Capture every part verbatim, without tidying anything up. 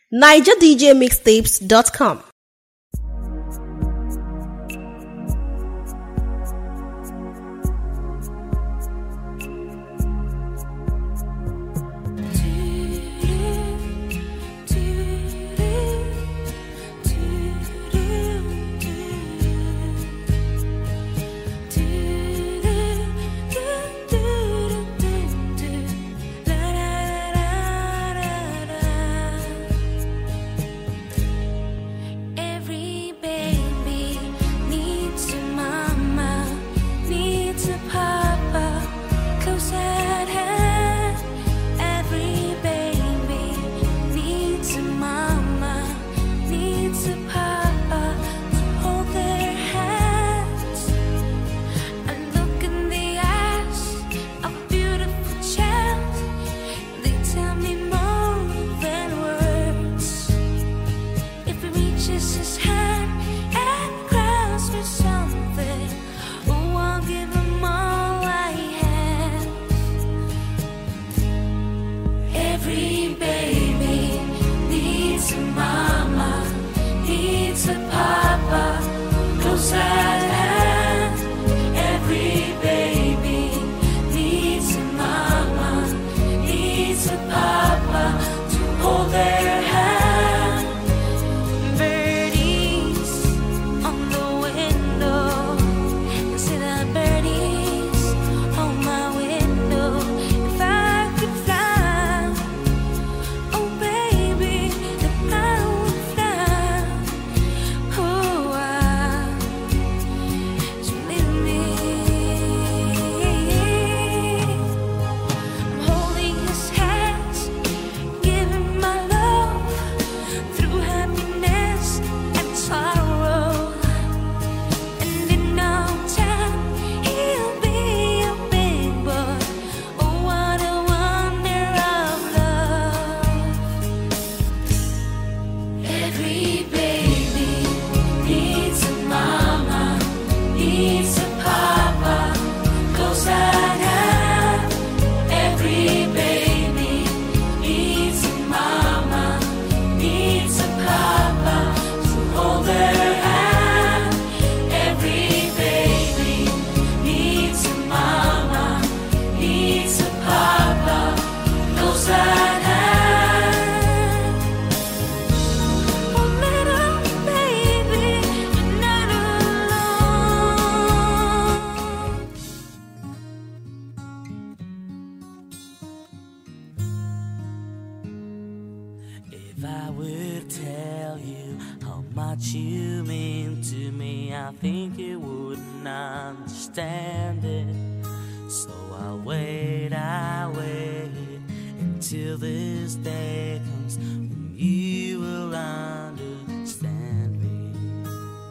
niger d j mixtapes dot com. If I would tell you how much you mean to me, I think you wouldn't understand it. So I'll wait, I'll wait until this day comes when you will understand me.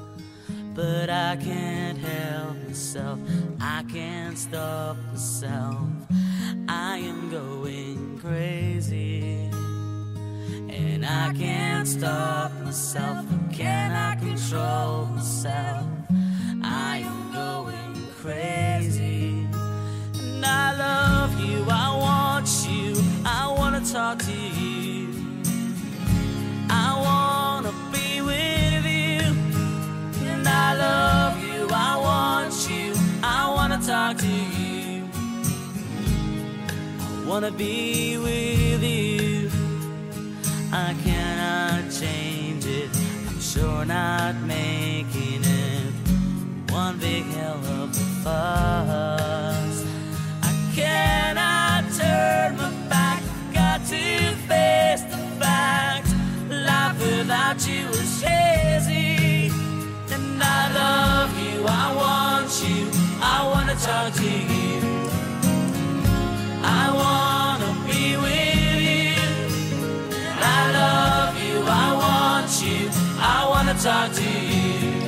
But I can't help myself, I can't stop myself, I am going crazy. And I can't stop myself, can I control myself? I am going crazy. And I love you, I want you, I wanna talk to you, I wanna be with you. And I love you, I want you, I wanna talk to you, I wanna be with you. I cannot change it, I'm sure not making it one big hell of a fuss. I cannot turn my back, got to face the fact, life without you is hazy. And I love you, I want you, I wanna talk to you, I wanna be with you. I love you, I want you, I wanna talk to you,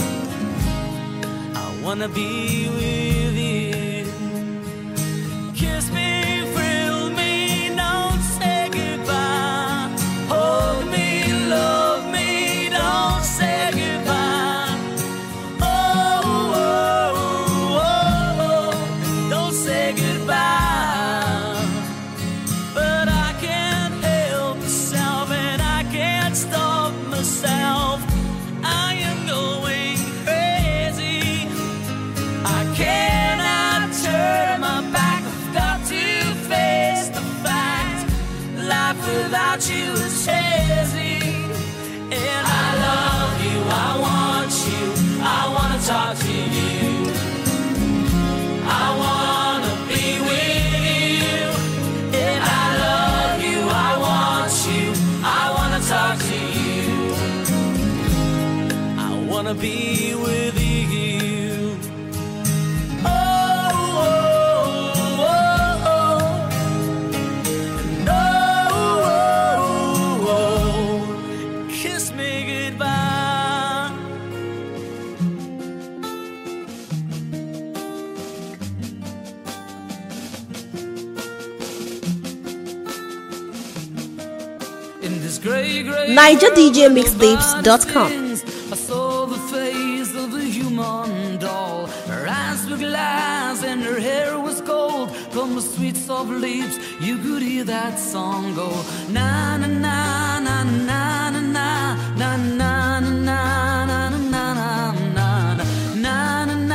I wanna be with you. Kiss me, thrill me, don't say goodbye. Hold me, love me, don't say goodbye. Oh, oh, oh, oh, don't say goodbye. But I can't help myself and I can't myself. I am going crazy. I cannot turn my back. I've got to face the fact. Life without you is hazy. And I love you, I want you, I wanna talk to you. I wanna be with you. And I love you, I want you, I wanna talk to you. I wanna be with you. Niger D J Mixtapes dot com. I saw the face of a human doll. Her eyes were glass and her hair was gold. From the sweet soft lips you could hear that song go. Na na na na na na na na na na na na na na na na na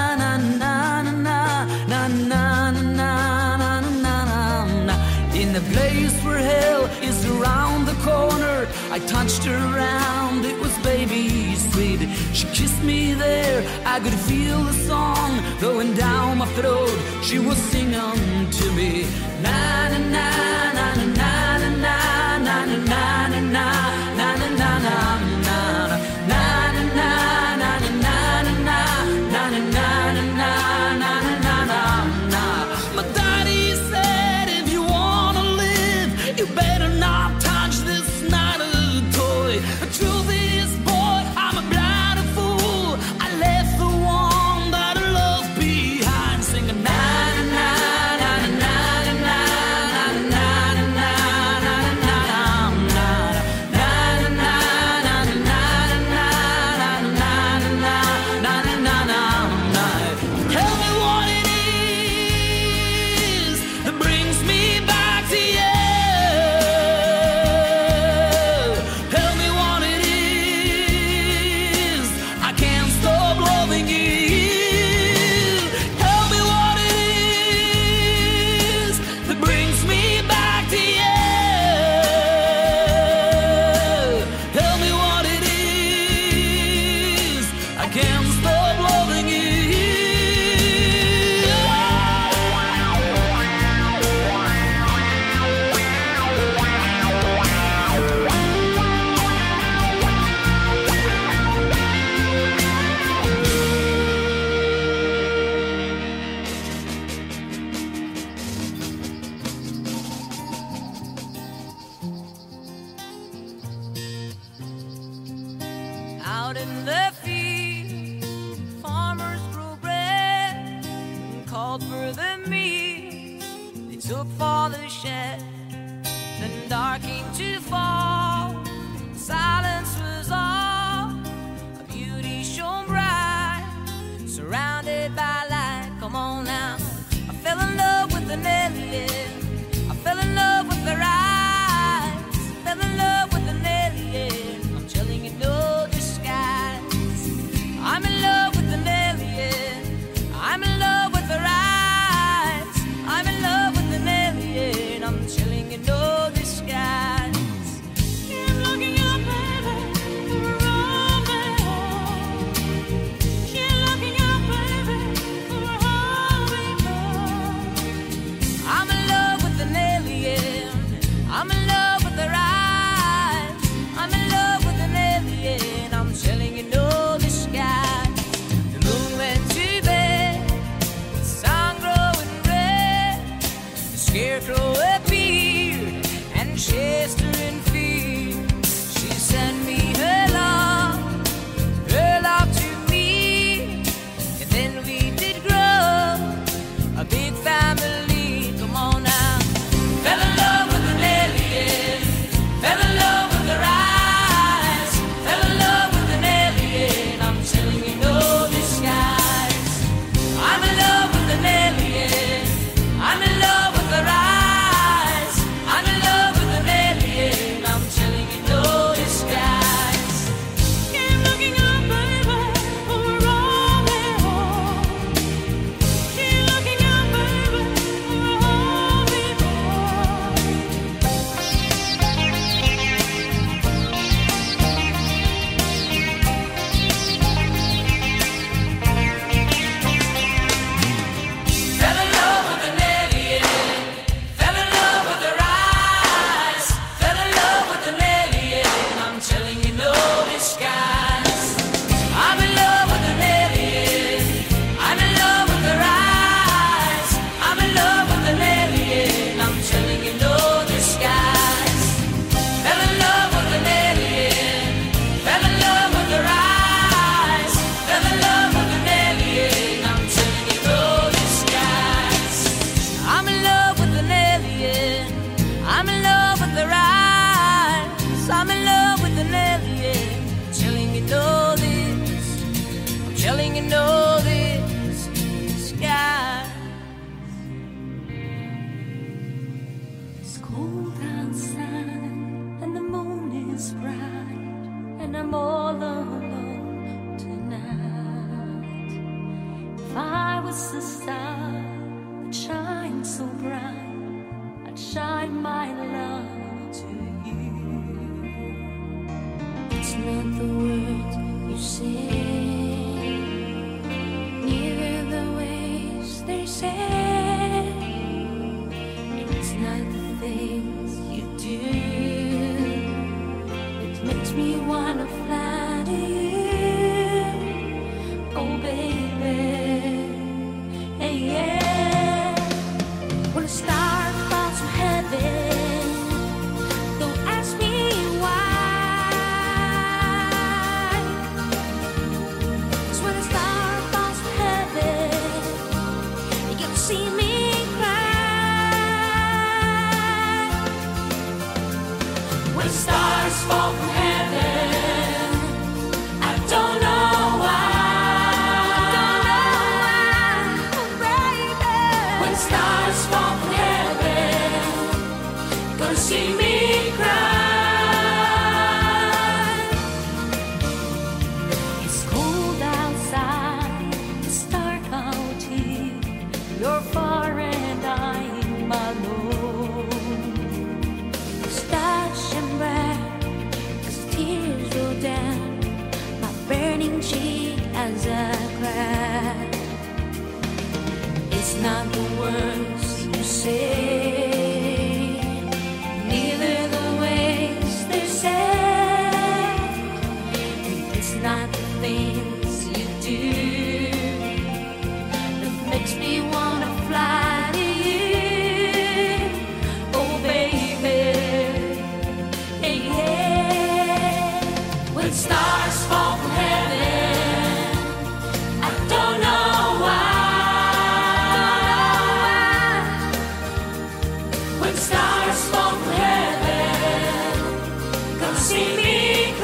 na. In the place where hell is around the corner, I touched her round, it was baby sweet. She kissed me there, I could feel the song going down my throat. She was singing to me. Na na na na na na na na na na na na na na na na. My daddy said if you wanna live, you better not touch this not a toy. The truth is, boy, I'm a blind fool. I left the one that I love behind, singing na na na na na na na na na na. Tell me what it is that brings me back to you. Tell me what it is. I can't stop loving you. Tell me what it is that brings me back to you. Tell me what it is. I can't stop loving you. Out in the field, farmers grew bread and called for the meat. They took for the shed. Then dark came to fall. Silence was all. A beauty shone bright, surrounded by light. Come on now. I fell in love with an alien. I fell in love with her eyes. Fell in love with an alien. I'm telling you, no disguise. I'm in love with an alien. I'm in love with her eyes. I'm in love with an alien. I'm telling you, no disguise. feeling in all this sky. It's cold outside and the moon is bright, and I'm all alone tonight. If I was a star that shines so bright, I'd shine my love to you. It's not the words you say, neither the ways they say. It's not the things you do, it makes me wanna fly to you. Oh baby, hey yeah. When a star falls from heaven, don't ask me why. 'Cause when a star falls from heaven, you get to see me cry. When stars fall from heaven, I don't know why. Don't know why, oh baby. When stars fall from heaven, gonna see me cry. It's cold outside, it's dark out here. You're far and I'm alone. Stash and bright as the tears roll down my burning cheek as I cry. It's not the words you say, neither the ways they say. It's not the things you do that makes me wanna fly to you. Oh baby, hey yeah. When stars fall from heaven, I don't know why. When stars fall from heaven, come see me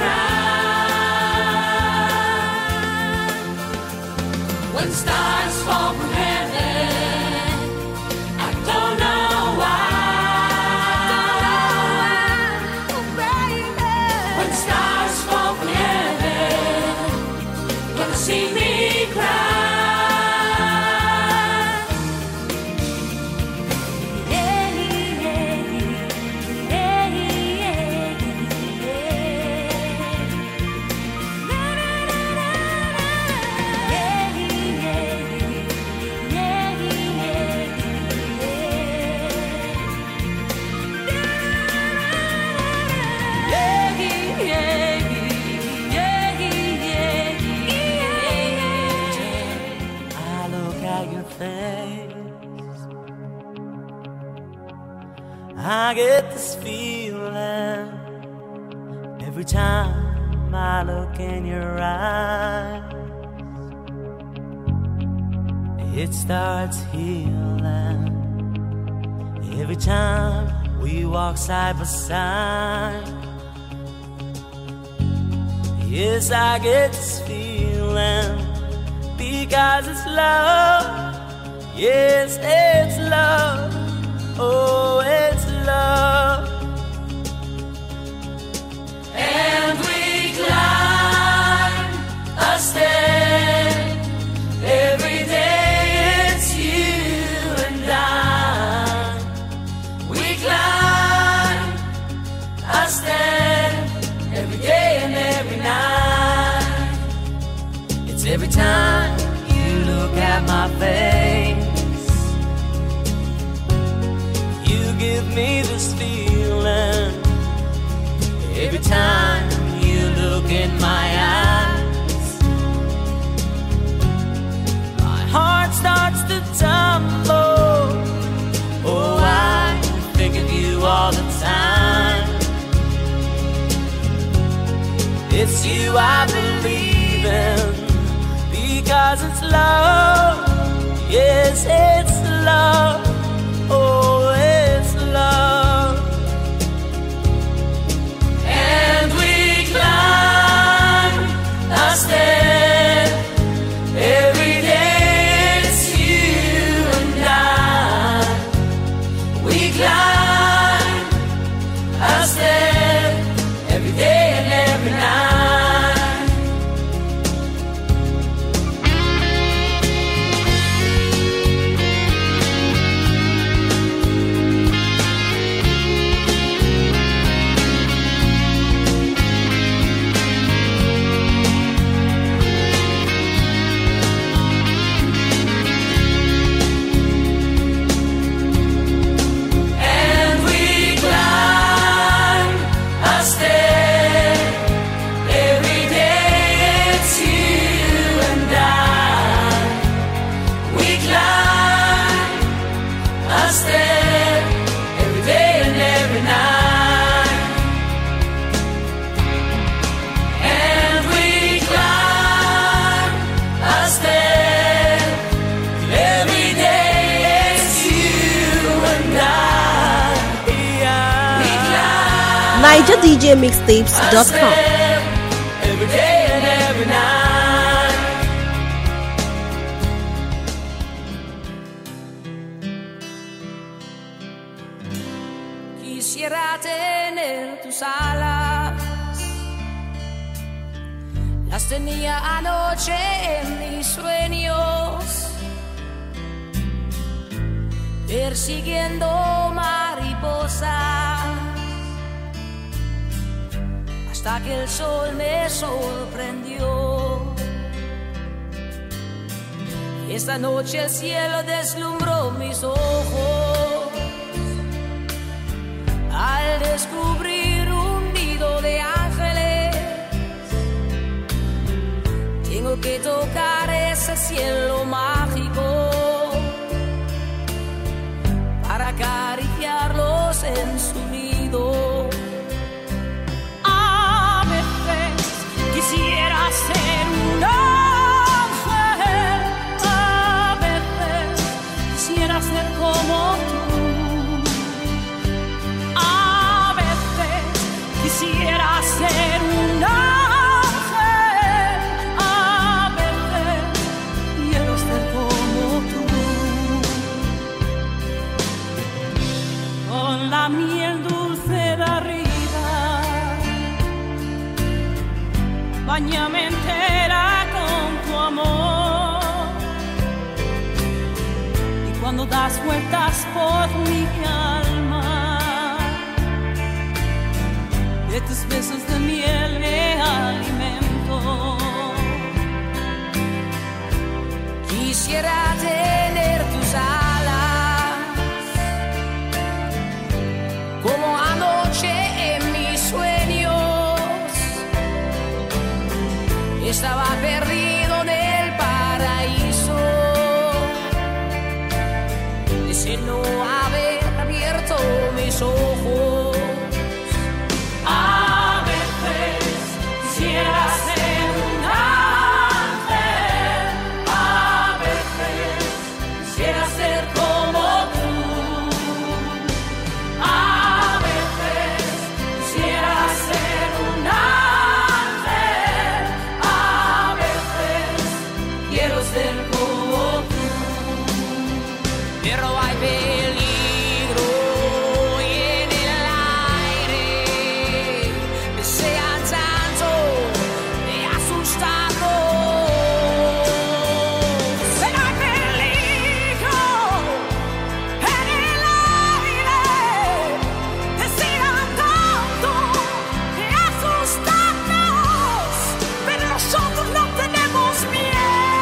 cry. When stars fall from heaven, I don't know why. Oh baby. When stars fall from heaven, come see me cry. I look at your face, I get this feeling every time I look in your eyes. It starts healing every time we walk side by side. Yes, I get this feeling because it's love. Yes, it's love. Oh, it's love. And we climb a stair every day. It's you and I. We climb a stair every day and every night. It's every time you look at my face, you give me this feeling. Every time you look in my eyes, my heart starts to tumble. Oh, I think of you all the time. It's you I believe in because it's love. Yes, it's love. Oh, it's love. And we climb a stair Niger D J Mixtapes dot com. Every day and every night. Quisiera tener tus alas, las tenía anoche en mis sueños, persiguiendo mariposas, hasta que el sol me sorprendió. Y esta noche el cielo deslumbró mis ojos al descubrir un nido de ángeles. Tengo que tocar ese cielo mágico para acariciarlos en su nido. A veces quisiera ser un ángel, a veces quisiera ser como tú, a veces quisiera ser un ángel, a veces quiero ser como tú. Con la miel dulce de arriba, báñame entera con tu amor. Y cuando das vueltas por mi alma, de tus besos de miel me alimento. Quisiera tener tus alas, como anoche en mis sueños. Estaba perdido en el paraíso, desde no haber abierto mis ojos. A veces quisiera ser un ángel, a veces quisiera ser como tú, a veces quisiera ser un ángel, a veces quiero ser como tú. Pero hay peligro en el aire, desean tanto de asustarnos. Pero hay peligro en el aire, desean tanto de asustarnos, pero nosotros no tenemos miedo.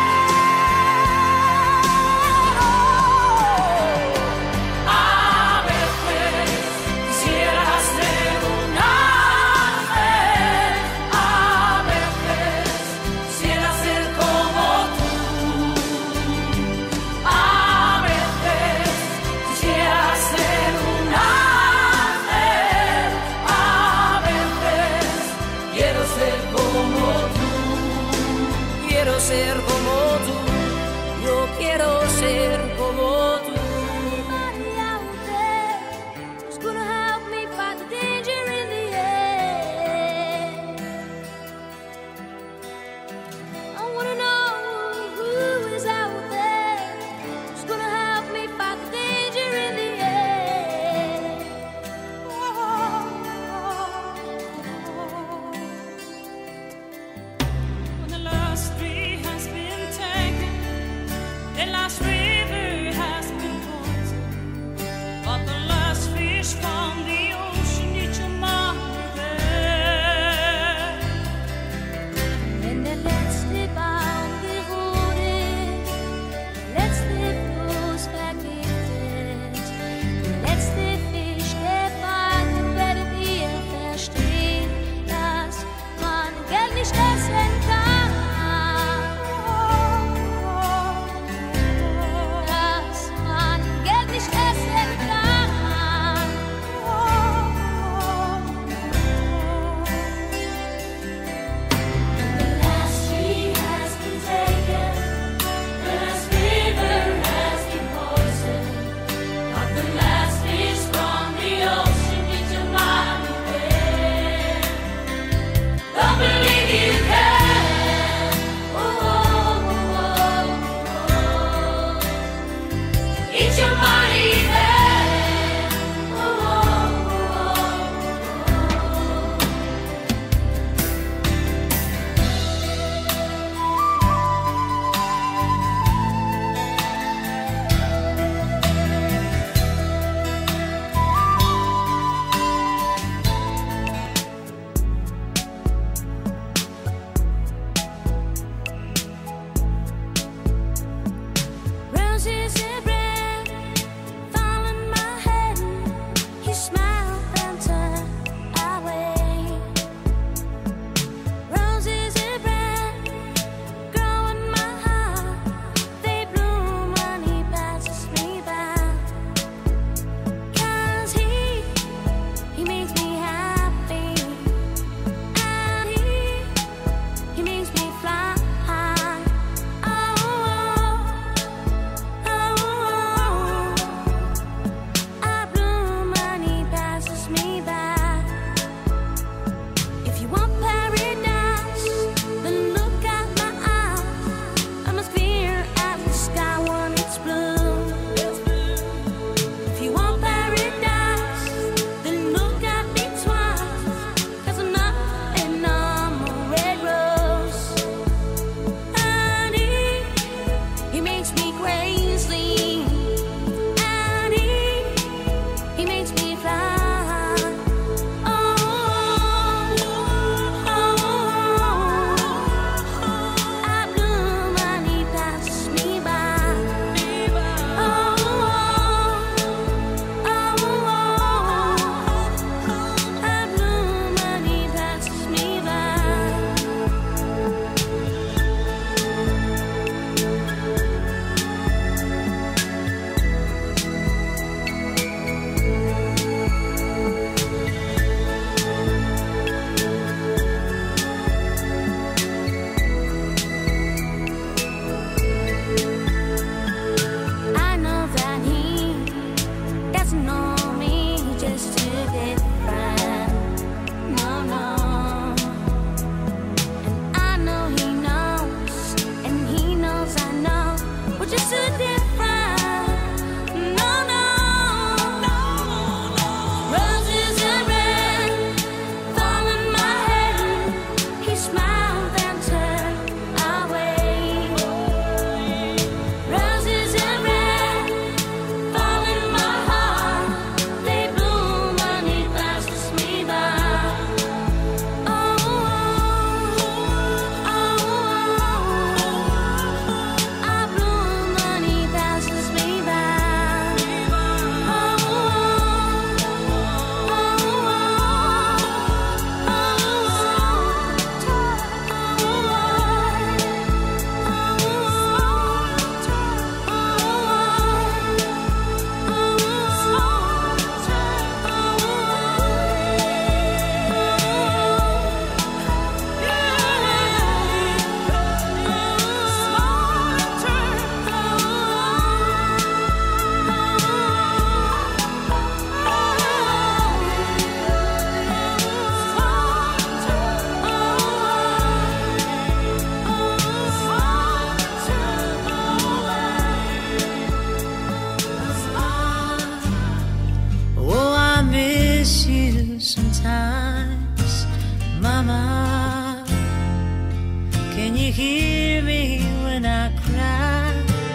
A veces quisiera ser un ángel, a veces quisiera ser como tú, a veces quisiera ser un ángel, a veces quiero ser como tú, quiero ser como tú, yo quiero ser como tú. Somebody out there who's gonna help me fight the danger in the air. I wanna know who is out there who's gonna help me fight the danger in the air. When the last tree has been taken Mama, can you hear me when I cry?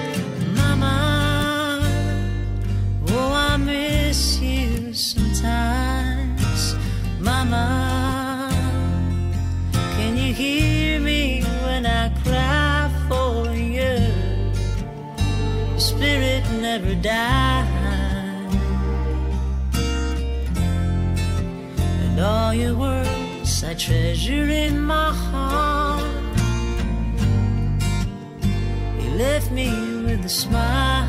Mama, oh, I miss you sometimes. Mama, can you hear me when I cry for you? Your spirit never died, and all your words I treasure in my heart. You left me with a smile.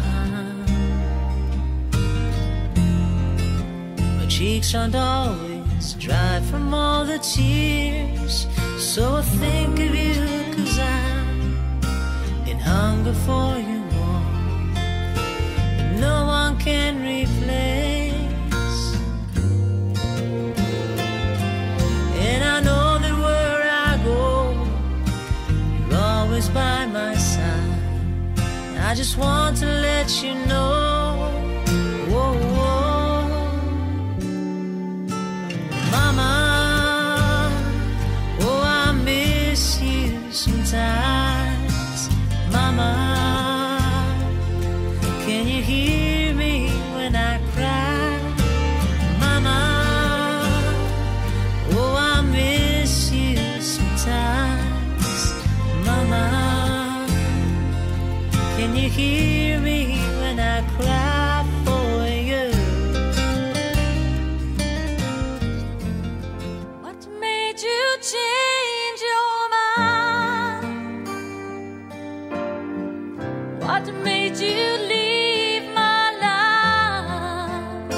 My cheeks aren't always dry from all the tears, so I think of you 'cause I'm in hunger for you more, and no one can replace. And I know that where I go, you're always by my side. I just want to let you know, whoa, whoa. Mama, oh, I miss you sometimes. Mama, can you hear me when I cry? Mama, oh, I miss you sometimes. Mama, can you hear me when I cry for you? What made you change your mind? What made you leave my life?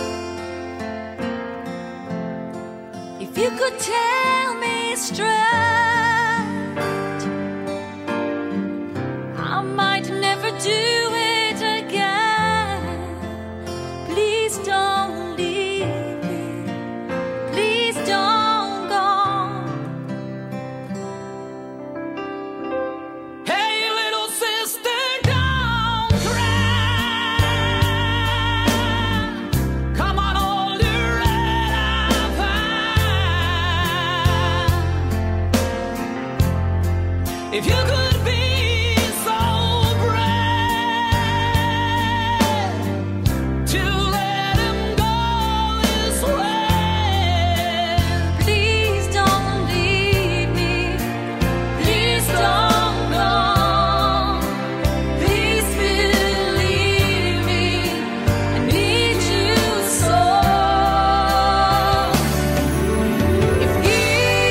If you could tell me straight, I might never do it again. Please don't leave me. Please don't go. Hey, little sister, don't cry. Come on, hold your head up high. If you could be so brave to let him go this way, please don't leave me. Please don't go. Please believe me. I need you so. If he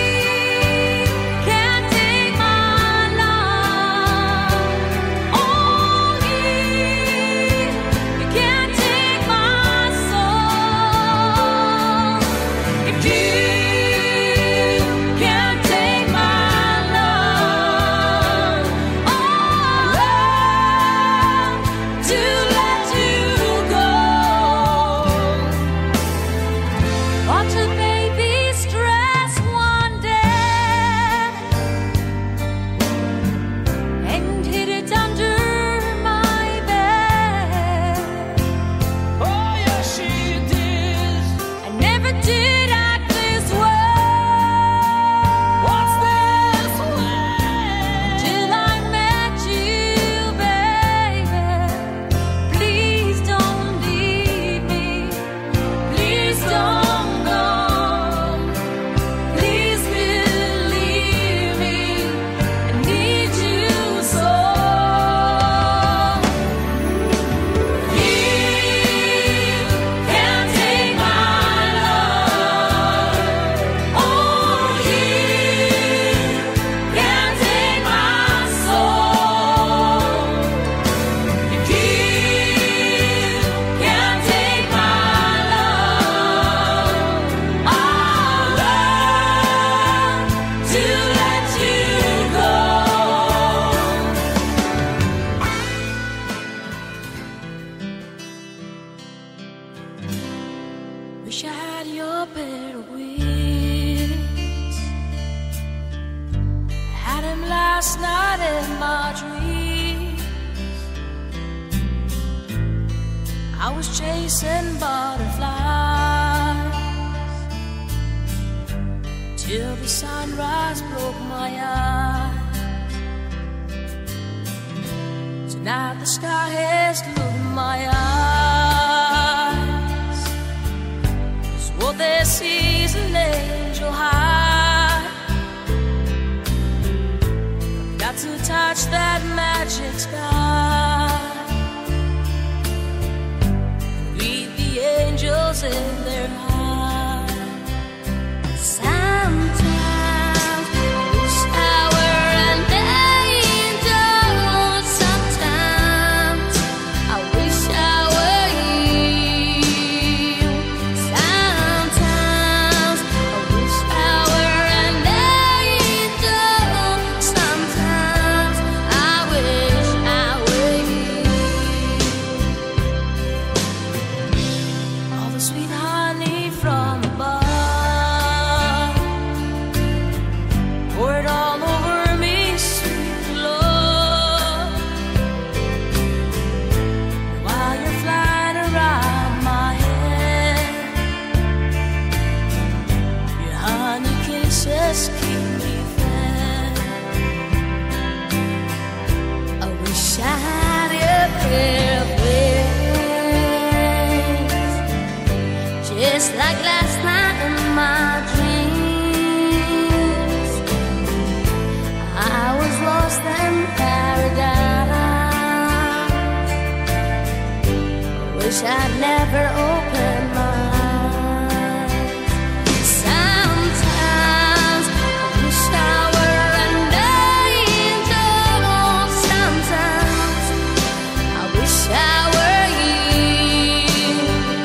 can't take my love, oh, he you can't take my soul. If you can't take my love, oh, love to let you go. Watch a baby stress one day and hid it under my bed. Oh, yes, she did. I never did act this way. What's this way? Till I met you, baby. Please don't leave me. Please don't go. Please believe me. I need you so. You can't take my love. Oh, you can't take my soul. If you can't take my love, I'll love to let you go. Wish I had your pair of wings. I had him last night in my dreams. I was chasing butterflies. till the sunrise broke my eyes. Tonight the sky has glued my eyes. So what they see is an angel high. Got to touch that magic sky. Read the angels in their eyes. Sometimes I wish I were an angel. Sometimes I wish I were you. Sometimes I wish I were an angel. Sometimes I wish I were you. All the sweet honey from above poured all over me, sweet love. While you're flying around my head, your honey kisses keep me fed. I wish I had a pair of wings, just like last night in my dreams. I was lost in paradise. I wish I'd never opened my eyes. Sometimes I wish I were an angel. Sometimes I wish I were you.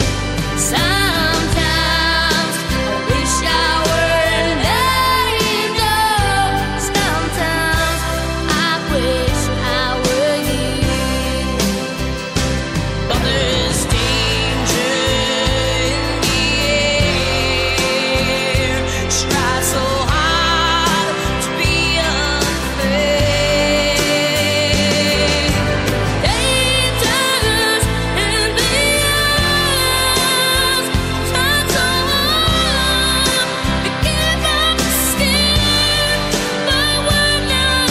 Sometimes I wish I were an angel. Sometimes I wish I were you. But there's danger in the air. Try so hard to be unfair. Dangers in the eyes. Try so hard to give up the skin, but we're not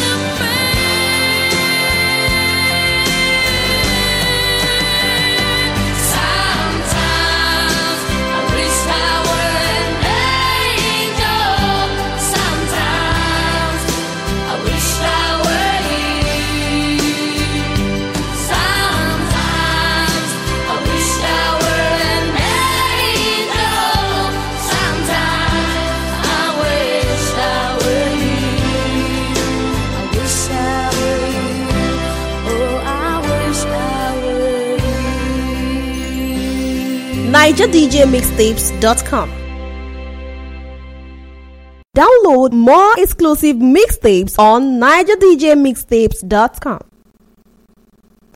afraid. Sometimes I wish I were an angel. Sometimes I wish I were you. Sometimes I wish I were an angel. Sometimes I wish I were you. I wish I were you. Oh, I wish I were you. Niger D J Mixtapes dot com. Download more exclusive mixtapes on Niger D J Mixtapes dot com.